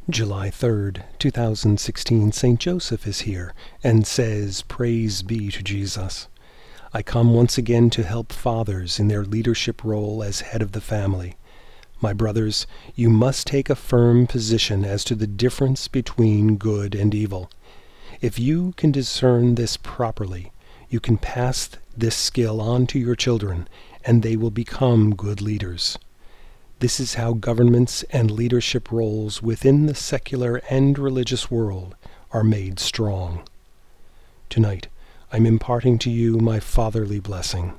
July 3rd, 2016, St. Joseph is here and says, "Praise be to Jesus." I come once again to help fathers in their leadership role as head of the family. My brothers, you must take a firm position as to the difference between good and evil. If you can discern this properly, you can pass this skill on to your children, and they will become good leaders. This is how governments and leadership roles within the secular and religious world are made strong. Tonight, I'm imparting to you my fatherly blessing.